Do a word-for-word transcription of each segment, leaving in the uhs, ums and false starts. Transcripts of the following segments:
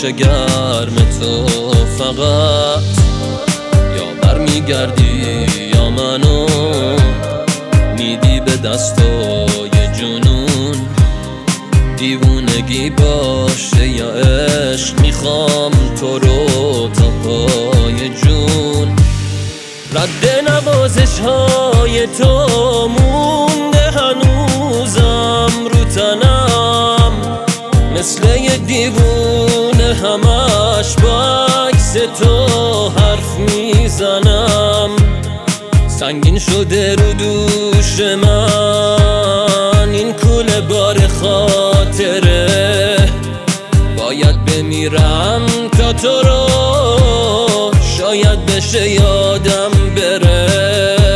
گرم تو فقط یا برمیگردی یا منو میدی به دستای جنون. دیوونگی باشه یا عشق، میخوام تو رو تا پای جون. رد نوازش های تو مونده هنوزم رو تنم، مثل یه دیوونه همش با عکس تو حرف میزنم. سنگین شده رو دوش من این کوله بار خاطره، باید بمیرم تا تو رو شاید بشه یادم بره.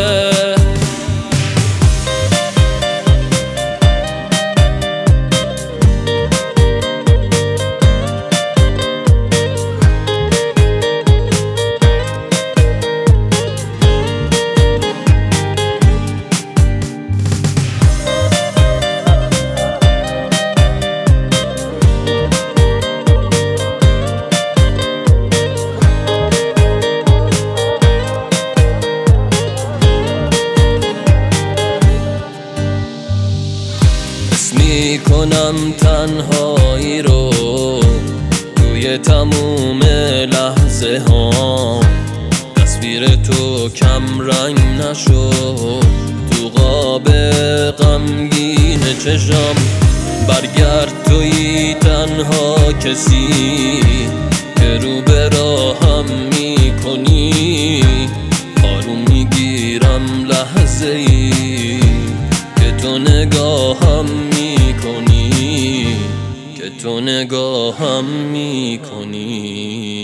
میکنم تنهایی رو توی تموم لحظه ها، تصویر تو کم رنگ نشد تو قاب غمگین چشم. برگرد توی تنها کسی که رو به راهم میکنی، آروم میگیرم لحظه ای که تو نگاهم میکنی، که تو نگاهم میکنی.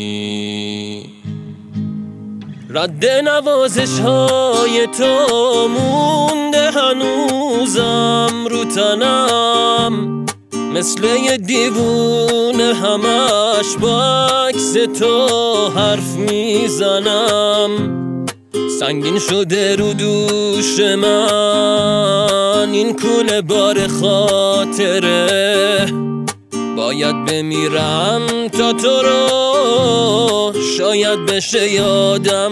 رد نوازش های تو مونده هنوزم رو تنم، مثل یه دیوونه همش با عکس تو حرف میزنم. سنگین شده رو دوش من این کوله بار خاطره، باید بمیرم تا تو رو شاید بشه یادم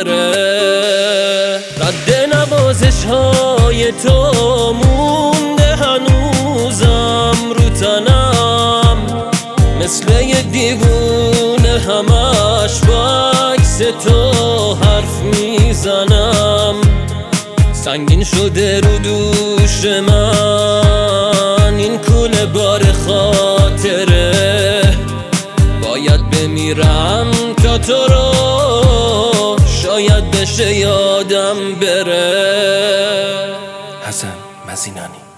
بره. رد نوازش های تو مونده هنوزم رو تنم، مثل یه دیوونه همش با عکس تو حرف میزنم. سنگین شده رو دوش من این کوله بار خاطره، باید بمیرم تا تو رو شاید بشه یادم بره. حسن مزینانی.